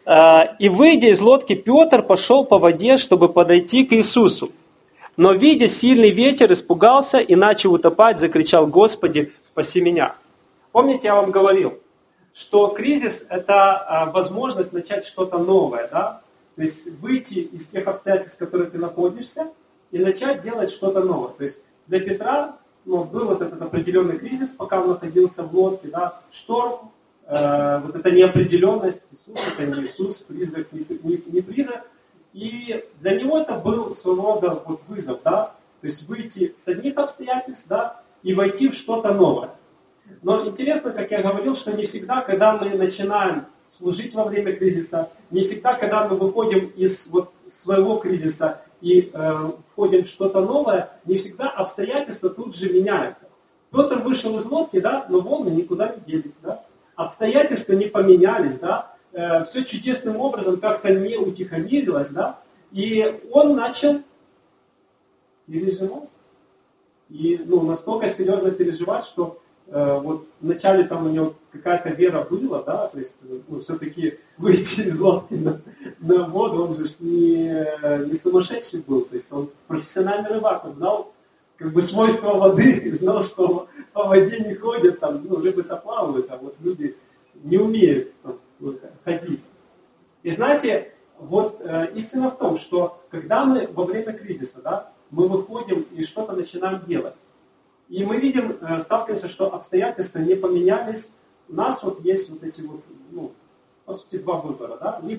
Speaker 2: И выйдя из лодки, Петр пошел по воде, чтобы подойти к Иисусу. Но, видя сильный ветер, испугался и начал утопать, закричал, Господи, спаси меня. Помните, я вам говорил, что кризис – это возможность начать что-то новое, да? То есть выйти из тех обстоятельств, в которых ты находишься, и начать делать что-то новое. То есть для Петра ну, был вот этот определенный кризис, пока он находился в лодке, да? Шторм, э, вот эта неопределенность, Иисус – это не Иисус, призрак, не, не, не призрак. И для него это был своего рода вот вызов, да? То есть выйти с одних обстоятельств, да, и войти в что-то новое. Но интересно, как я говорил, что не всегда, когда мы начинаем служить во время кризиса, не всегда, когда мы выходим из вот своего кризиса и э, входим в что-то новое, не всегда обстоятельства тут же меняются. Петр вышел из лодки, да, но волны никуда не делись, да. Обстоятельства не поменялись, да. Э, все чудесным образом как-то не утихомирилось, да. И он начал переживать. И ну, настолько серьезно переживать, что э, вот вначале там у него какая-то вера была, да, то есть ну, все-таки выйти из лодки на, на воду, он же не, не сумасшедший был, то есть он профессиональный рыбак, он знал как бы свойства воды, знал, что по воде не ходят, там, ну, рыбы-то плавают, а вот люди не умеют там, ходить. И знаете, вот э, истина в том, что когда мы во время кризиса, да, мы выходим и что-то начинаем делать, и мы видим, э, сталкиваемся, что обстоятельства не поменялись, у нас вот есть вот эти вот, ну, по сути, два выбора, да, либо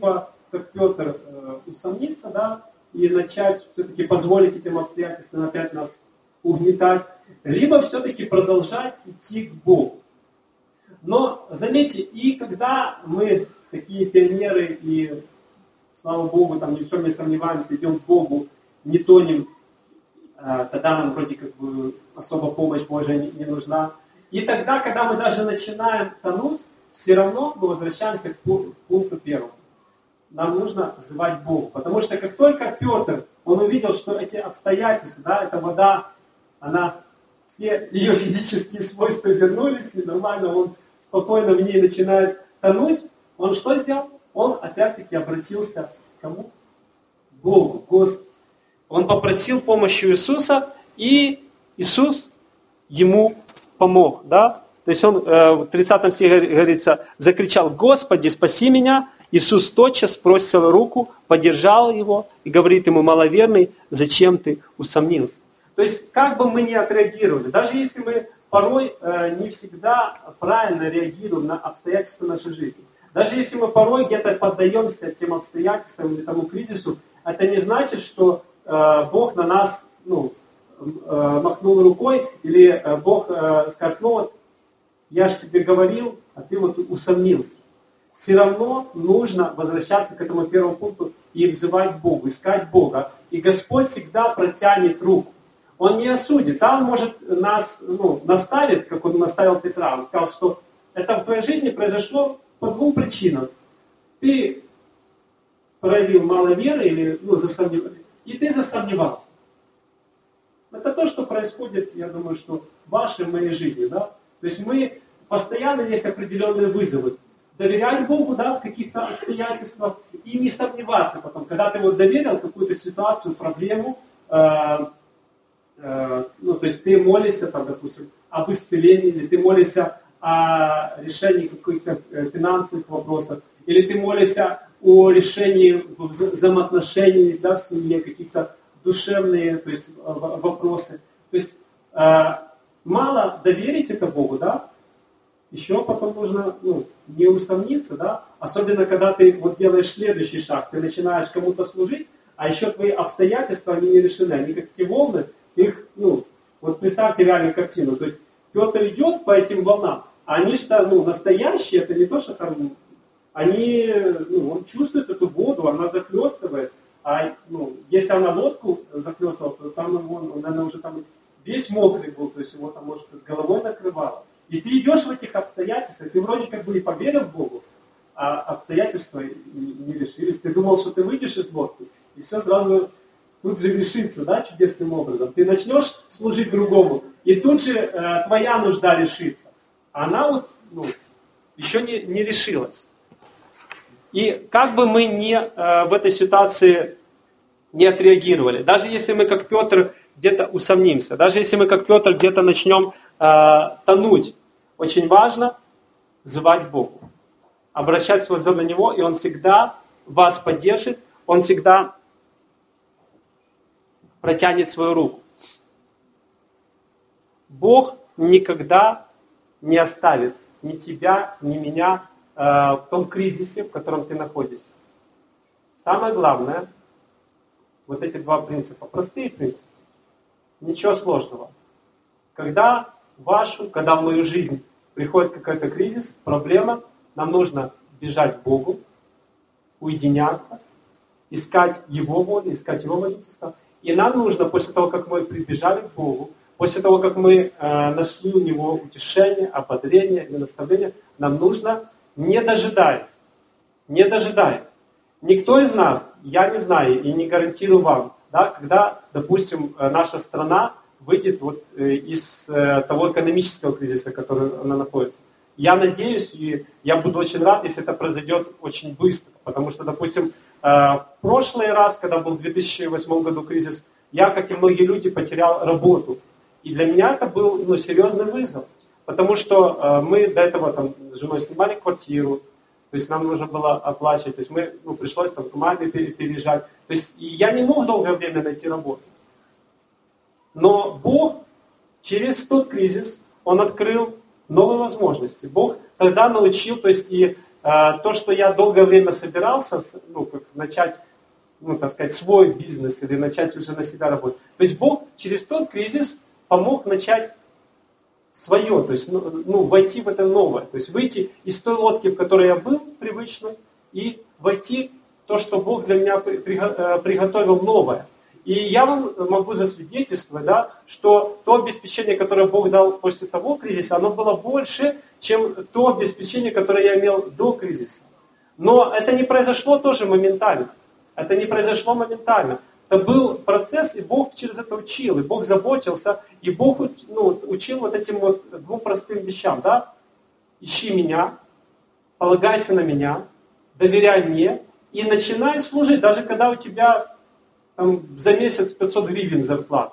Speaker 1: как Петр, э, усомниться, да, и начать все-таки позволить этим обстоятельствам опять нас угнетать, либо все-таки продолжать идти к Богу. Но, заметьте, и когда мы такие пионеры, и, слава Богу, там ни в чем не сомневаемся, идем к Богу, не тонем, э, тогда нам вроде как бы особо помощь Божия не, не нужна. И тогда, когда мы даже начинаем тонуть, все равно мы возвращаемся к пункту первому. Нам нужно звать Бога. Потому что как только Петр, он увидел, что эти обстоятельства, да, эта вода, она, все ее физические свойства вернулись, и нормально он спокойно в ней начинает тонуть, он что сделал? Он опять-таки обратился к кому? К Богу, Господу. Он попросил помощи Иисуса, и Иисус ему помог, да? То есть он э, в тридцатом стихе говорится, закричал: «Господи, спаси меня!» Иисус тотчас спросил руку, поддержал его и говорит ему: «Маловерный, зачем ты усомнился?» То есть, как бы мы ни отреагировали, даже если мы порой э, не всегда правильно реагируем на обстоятельства нашей жизни, даже если мы порой где-то поддаемся тем обстоятельствам или тому кризису, это не значит, что э, Бог на нас, ну, э, махнул рукой, или э, Бог э, скажет: «Ну вот, я же тебе говорил, а ты вот усомнился». Все равно нужно возвращаться к этому первому пункту и взывать Богу, искать Бога. И Господь всегда протянет руку. Он не осудит. А Он может нас, ну, наставить, как Он наставил Петра. Он сказал, что это в твоей жизни произошло по двум причинам. Ты проявил мало веры или ну, засомневался, и ты засомневался. Это то, что происходит, я думаю, что в вашей, в моей жизни. Да? То есть мы постоянно есть определенные вызовы. Доверять Богу, да, в каких-то обстоятельствах и не сомневаться потом. Когда ты вот доверил какую-то ситуацию, проблему, э, э, ну, то есть ты молишься, там, допустим, об исцелении, или ты молишься о решении каких-то финансовых вопросов, или ты молишься о решении взаимоотношений, да, в семье, каких-то душевные, то есть, вопросы. То есть э, мало доверить это Богу, да, еще потом нужно ну, не усомниться, да? Особенно когда ты вот делаешь следующий шаг, ты начинаешь кому-то служить, а еще твои обстоятельства, они не решены, они как те волны, их, ну, вот представьте реальную картину, то есть Петр идет по этим волнам, а они что, ну, настоящие, это не то, что там, они, ну, он чувствует эту воду, она захлестывает, а, ну, если она лодку захлестывала, то там он, он, наверное, уже там весь мокрый был, то есть его там, может, с головой накрывало. И ты идешь в этих обстоятельствах, ты вроде как бы и поверил Богу, а обстоятельства не решились. Ты думал, что ты выйдешь из лодки, и все сразу тут же решится, да, чудесным образом. Ты начнешь служить другому, и тут же э, твоя нужда решится. А она вот, ну, еще не, не решилась. И как бы мы ни э, в этой ситуации не отреагировали, даже если мы, как Петр, где-то усомнимся, даже если мы, как Петр, где-то начнем тонуть. Очень важно звать Богу, обращать свой взор на Него, и Он всегда вас поддержит, Он всегда протянет свою руку. Бог никогда не оставит ни тебя, ни меня э, в том кризисе, в котором ты находишься. Самое главное, вот эти два принципа, простые принципы, ничего сложного. Когда вашу, когда в мою жизнь приходит какой-то кризис, проблема, нам нужно бежать к Богу, уединяться, искать Его волю, искать Его водительство. И нам нужно, после того, как мы прибежали к Богу, после того, как мы э, нашли у Него утешение, ободрение или наставление, нам нужно, не дожидаясь, не дожидаясь. Никто из нас, я не знаю и не гарантирую вам, да, когда, допустим, наша страна выйдет вот из того экономического кризиса, в котором она находится. Я надеюсь, и я буду очень рад, если это произойдет очень быстро. Потому что, допустим, в прошлый раз, когда был в две тысячи восьмом году кризис, я, как и многие люди, потерял работу. И для меня это был ну, серьезный вызов. Потому что мы до этого там, с женой снимали квартиру, то есть нам нужно было оплачивать, то есть мы, ну, пришлось там к маме переезжать. То есть и я не мог долгое время найти работу. Но Бог через тот кризис, Он открыл новые возможности. Бог тогда научил, то есть и э, то, что я долгое время собирался, ну, как начать, ну, так сказать, свой бизнес или начать уже на себя работать. То есть Бог через тот кризис помог начать свое, то есть, ну, ну, войти в это новое. То есть выйти из той лодки, в которой я был привычно, и войти в то, что Бог для меня приготовил новое. И я вам могу засвидетельствовать, да, что то обеспечение, которое Бог дал после того кризиса, оно было больше, чем то обеспечение, которое я имел до кризиса. Но это не произошло тоже моментально. Это не произошло моментально. Это был процесс, и Бог через это учил, и Бог заботился, и Бог, ну, учил вот этим вот двум простым вещам, да. Ищи меня, полагайся на меня, доверяй мне, и начинай служить, даже когда у тебя там, за месяц пятьсот гривен зарплата,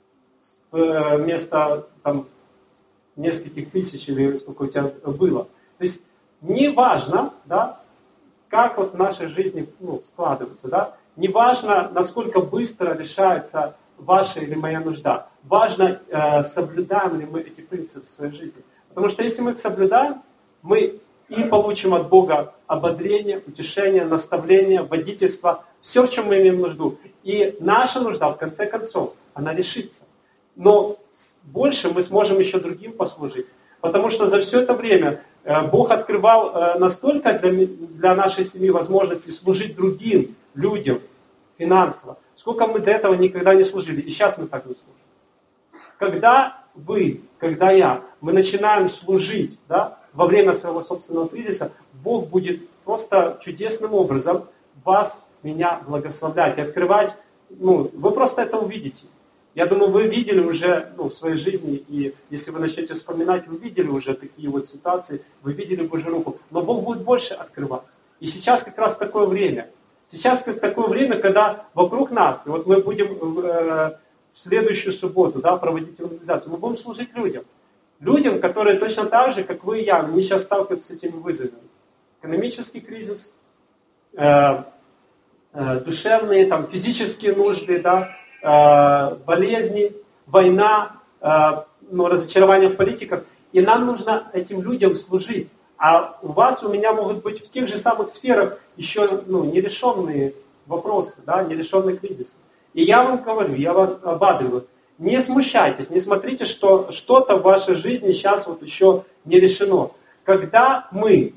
Speaker 1: вместо там, нескольких тысяч или сколько у тебя было. То есть не важно, да, как вот в нашей жизни, ну, складывается, да, не важно, насколько быстро решается ваша или моя нужда. Важно, э, соблюдаем ли мы эти принципы в своей жизни. Потому что если мы их соблюдаем, мы и получим от Бога ободрение, утешение, наставление, водительство, все, в чем мы имеем нужду. И наша нужда, в конце концов, она решится. Но больше мы сможем еще другим послужить. Потому что за все это время Бог открывал настолько для, для нашей семьи возможности служить другим людям финансово, сколько мы до этого никогда не служили. И сейчас мы так не служим. Когда вы, когда я, мы начинаем служить, да, во время своего собственного кризиса, Бог будет просто чудесным образом вас, меня благословлять и открывать. Ну, вы просто это увидите. Я думаю, вы видели уже, ну, в своей жизни, и если вы начнете вспоминать, вы видели уже такие вот ситуации, вы видели Божью руку. Но Бог будет больше открывать. И сейчас как раз такое время. Сейчас как такое время, когда вокруг нас, и вот мы будем в, э, в следующую субботу, да, проводить евангелизацию, мы будем служить людям. Людям, которые точно так же, как вы и я, они сейчас сталкиваются с этими вызовами. Экономический кризис, э, э, душевные, там, физические нужды, да, э, болезни, война, э, ну, разочарование в политиках. И нам нужно этим людям служить. А у вас, у меня могут быть в тех же самых сферах еще, ну, нерешенные вопросы, да, нерешенные кризисы. И я вам говорю, я вас ободряю, не смущайтесь, не смотрите, что что-то в вашей жизни сейчас вот еще не решено. Когда мы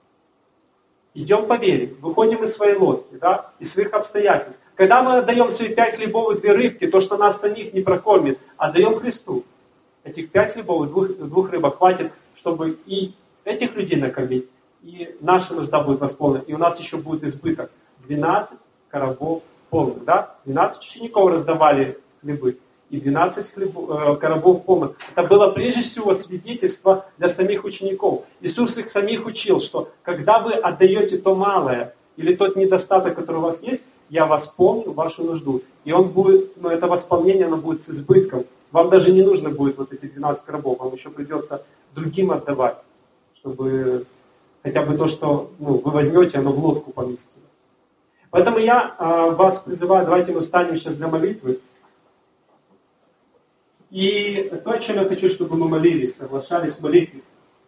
Speaker 1: идем по вере, выходим из своей лодки, да, из своих обстоятельств, когда мы отдаем свои пять хлебов и две рыбки, то, что нас самих не прокормит, отдаем Христу. Этих пять хлебов и двух, двух рыбок хватит, чтобы и этих людей накормить, и наша нужда будет восполнена, и у нас еще будет избыток. двенадцать коробов полных, да? двенадцать учеников раздавали хлебы, и двенадцать хлебов, э, коробов полных. Это было прежде всего свидетельство для самих учеников. Иисус их самих учил, что когда вы отдаете то малое, или тот недостаток, который у вас есть, я восполню вашу нужду. И он будет, ну, это восполнение, оно будет с избытком. Вам даже не нужно будет вот эти двенадцать коробов, вам еще придется другим отдавать, чтобы хотя бы то, что, ну, вы возьмете, оно в лодку поместилось. Поэтому я э, вас призываю, давайте мы встанем сейчас для молитвы. И то, о чем я хочу, чтобы мы молились, соглашались в молитве.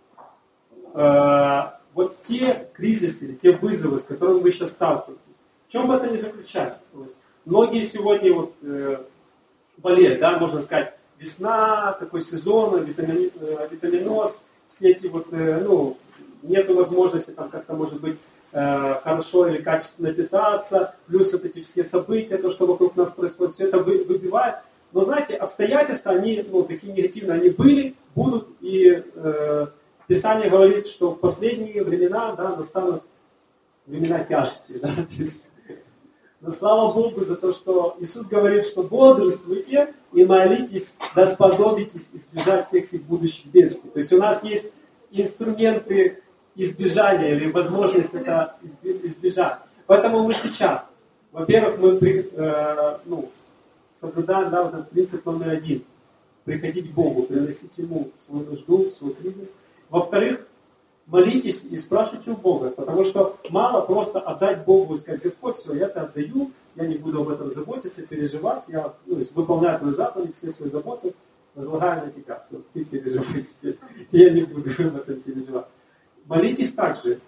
Speaker 1: Э, вот те кризисы, или те вызовы, с которыми вы сейчас сталкиваетесь, в чем бы это ни заключается? То есть, многие сегодня вот, э, болеют, да, можно сказать, весна, такой сезон, витамин, э, витаминоз, все эти вот, э, ну, нет возможности там как-то, может быть, э, хорошо или качественно питаться, плюс вот эти все события, то, что вокруг нас происходит, все это вы, выбивает. Но знаете, обстоятельства, они, ну, такие негативные, они были, будут, и э, Писание говорит, что в последние времена, да, настанут времена тяжкие, да, то есть, но слава Богу за то, что Иисус говорит, что бодрствуйте и молитесь, да сподобитесь избежать всех этих будущих бедствий. То есть у нас есть инструменты избежания или возможность это избежать. Поэтому мы сейчас, во-первых, мы э, ну, соблюдаем, да, вот этот принцип номер один. Приходить к Богу, приносить Ему свою нужду, свой кризис. Во-вторых, молитесь и спрашивайте у Бога, потому что мало просто отдать Богу и сказать: Господь, все, я это отдаю, я не буду об этом заботиться, переживать, я, ну, выполняю твою заповедь, все свои заботы возлагаю на тебя. Ты переживай теперь, я не буду об этом переживать. Молитесь также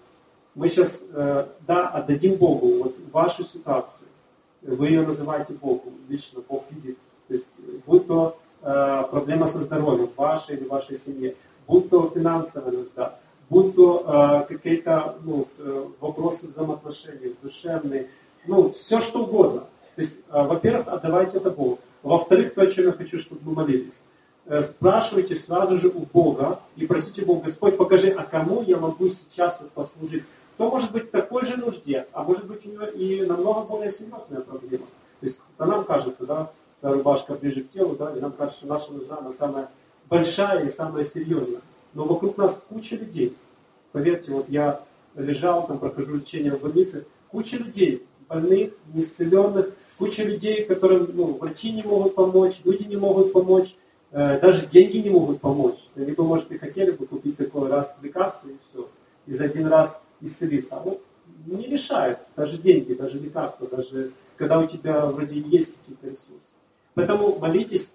Speaker 1: мы сейчас, э, да, отдадим Богу вот вашу ситуацию. Вы ее называете Богу, лично Бог видит. То есть, будь то э, проблема со здоровьем вашей или вашей семье, будь то финансовая нужда, будь то э, какие-то ну, э, вопросы взаимоотношений, душевные, ну, все что угодно. То есть, э, во-первых, отдавайте это Богу. Во-вторых, то, о чем я хочу, чтобы мы молились. Э, спрашивайте сразу же у Бога и просите Бога: Господь, покажи, а кому я могу сейчас вот послужить. Кто может быть в такой же нужде, а может быть у него и намного более серьезная проблема. То есть, а нам кажется, да, своя рубашка ближе к телу, да, и нам кажется, что наша нужда, она самая большая и самая серьезная. Но вокруг нас куча людей. Поверьте, вот я лежал, там прохожу лечение в больнице, куча людей, больных, неисцеленных, куча людей, которым ну, врачи не могут помочь, люди не могут помочь, э, даже деньги не могут помочь. Они бы, может, и хотели бы купить такой раз лекарство и все, и за один раз исцелиться. А вот не мешает даже деньги, даже лекарства, даже когда у тебя вроде есть какие-то ресурсы. Поэтому молитесь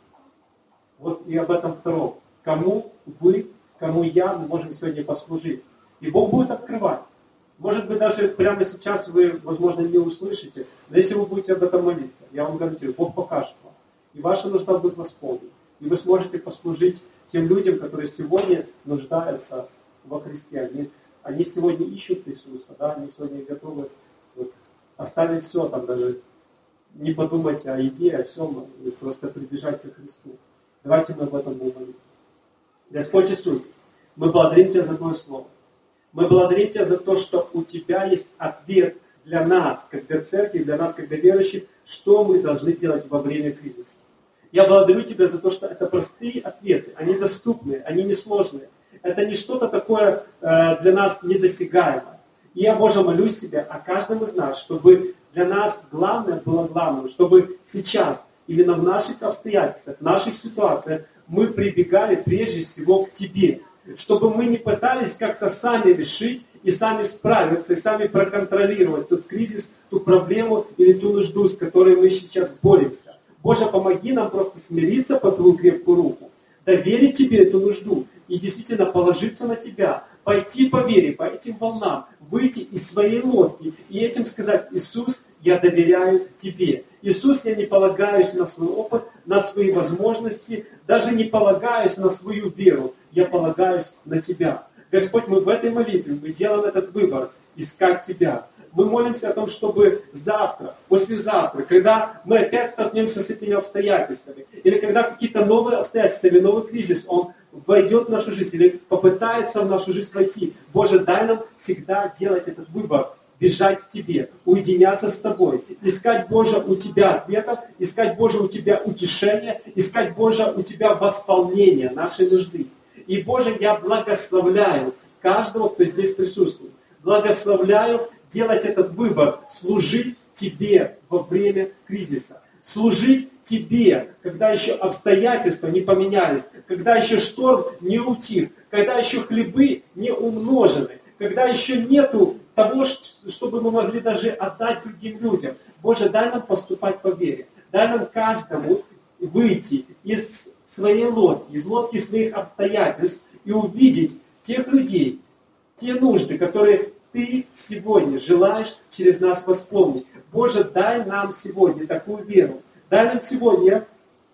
Speaker 1: вот и об этом втором. Кому вы, кому я, мы можем сегодня послужить. И Бог будет открывать. Может быть, даже прямо сейчас вы, возможно, не услышите, но если вы будете об этом молиться, я вам гарантирую, Бог покажет вам. И ваша нужда будет восполнена. И вы сможете послужить тем людям, которые сегодня нуждаются во Христе. Они, они сегодня ищут Иисуса, да? Они сегодня готовы вот, оставить все, там даже не подумать о еде, о всем, и просто прибежать ко Христу. Давайте мы об этом будем молиться. Господь Иисус, мы благодарим Тебя за Твое Слово. Мы благодарим Тебя за то, что у Тебя есть ответ для нас, как для церкви, для нас, как для верующих, что мы должны делать во время кризиса. Я благодарю Тебя за то, что это простые ответы, они доступные, они несложные. Это не что-то такое э, для нас недосягаемое. И я, Боже, молюсь Тебя о каждом из нас, чтобы для нас главное было главным, чтобы сейчас, именно в наших обстоятельствах, в наших ситуациях, мы прибегали прежде всего к Тебе. Чтобы мы не пытались как-то сами решить и сами справиться, и сами проконтролировать тот кризис, ту проблему или ту нужду, с которой мы сейчас боремся. Боже, помоги нам просто смириться под Твою крепкую руку, доверить Тебе эту нужду и действительно положиться на Тебя, пойти по вере, по этим волнам, выйти из своей лодки и этим сказать: Иисус, я доверяю Тебе. Иисус, я не полагаюсь на свой опыт, на свои возможности, даже не полагаюсь на свою веру, я полагаюсь на Тебя. Господь, мы в этой молитве, мы делаем этот выбор, искать Тебя. Мы молимся о том, чтобы завтра, послезавтра, когда мы опять столкнемся с этими обстоятельствами, или когда какие-то новые обстоятельства, или новый кризис, он войдет в нашу жизнь, или попытается в нашу жизнь войти. Боже, дай нам всегда делать этот выбор, бежать к Тебе, уединяться с Тобой, искать, Боже, у Тебя ответов, искать, Боже, у Тебя утешения, искать, Боже, у Тебя восполнение нашей нужды. И, Боже, я благословляю каждого, кто здесь присутствует. Благословляю делать этот выбор, служить Тебе во время кризиса. Служить Тебе, когда еще обстоятельства не поменялись, когда еще шторм не утих, когда еще хлебы не умножены, когда еще нету того, чтобы мы могли даже отдать другим людям. Боже, дай нам поступать по вере. Дай нам каждому выйти из своей лодки, из лодки своих обстоятельств и увидеть тех людей, те нужды, которые Ты сегодня желаешь через нас восполнить. Боже, дай нам сегодня такую веру. Дай нам сегодня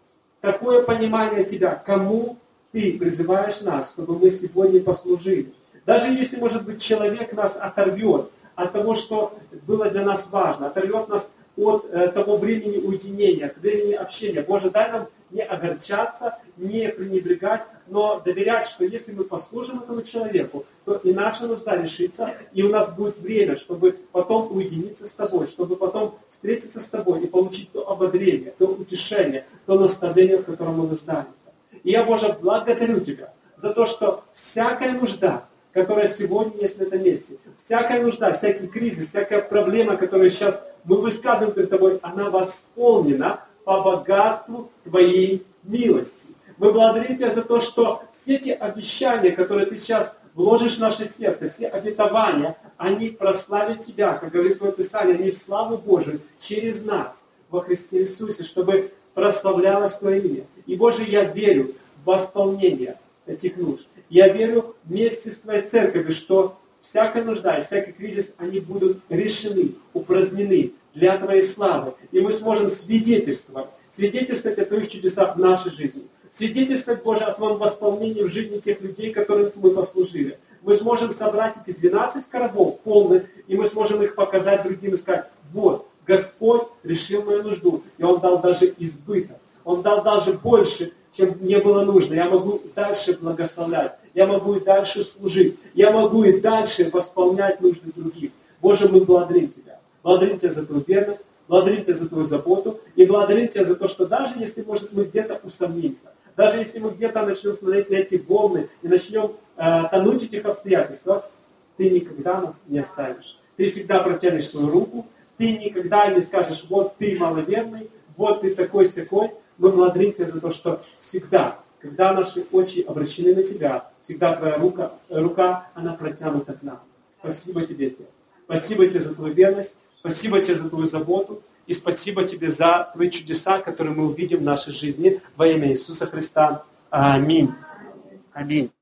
Speaker 1: такое понимание Тебя, кому Ты призываешь нас, чтобы мы сегодня послужили. Даже если, может быть, человек нас оторвет от того, что было для нас важно, оторвет нас от э, того времени уединения, от времени общения. Боже, дай нам не огорчаться, не пренебрегать, но доверять, что если мы послужим этому человеку, то и наша нужда решится, и у нас будет время, чтобы потом уединиться с Тобой, чтобы потом встретиться с Тобой и получить то ободрение, то утешение, то наставление, в котором мы нуждались. И я, Боже, благодарю Тебя за то, что всякая нужда, которая сегодня есть на этом месте, всякая нужда, всякий кризис, всякая проблема, которую сейчас мы высказываем перед Тобой, она восполнена по богатству Твоей милости. Мы благодарим Тебя за то, что все те обещания, которые Ты сейчас вложишь в наше сердце, все обетования, они прославят Тебя, как говорит Твое Писание, они в славу Божию через нас во Христе Иисусе, чтобы прославлялось Твое имя. И, Боже, я верю в восполнение этих нужд. Я верю вместе с Твоей церковью, что всякая нужда и всякий кризис, они будут решены, упразднены для Твоей славы. И мы сможем свидетельствовать, свидетельствовать о Твоих чудесах в нашей жизни. Свидетельствовать, Боже, о Твоем восполнении в жизни тех людей, которым мы послужили. Мы сможем собрать эти двенадцать коробов полных, и мы сможем их показать другим и сказать, вот, Господь решил мою нужду, и Он дал даже избыток. Он дал даже больше, чем мне было нужно. Я могу и дальше благословлять, я могу и дальше служить, я могу и дальше восполнять нужды других. Боже, мы благодарим Тебя. Благодарим Тебя за Твою верность, благодарим Тебя за Твою заботу, и благодарим Тебя за то, что даже если, может, мы где-то усомнимся, даже если мы где-то начнем смотреть на эти волны и начнем э, тонуть в этих обстоятельствах, Ты никогда нас не оставишь. Ты всегда протянешь свою руку, Ты никогда не скажешь, вот Ты маловерный, вот Ты такой-сякой. Мы благодарим Тебя за то, что всегда, когда наши очи обращены на Тебя, всегда Твоя рука, рука она протянута к нам. Спасибо Тебе, Отец. Спасибо Тебе за Твою верность, спасибо Тебе за Твою заботу. И спасибо Тебе за Твои чудеса, которые мы увидим в нашей жизни во имя Иисуса Христа. Аминь. Аминь.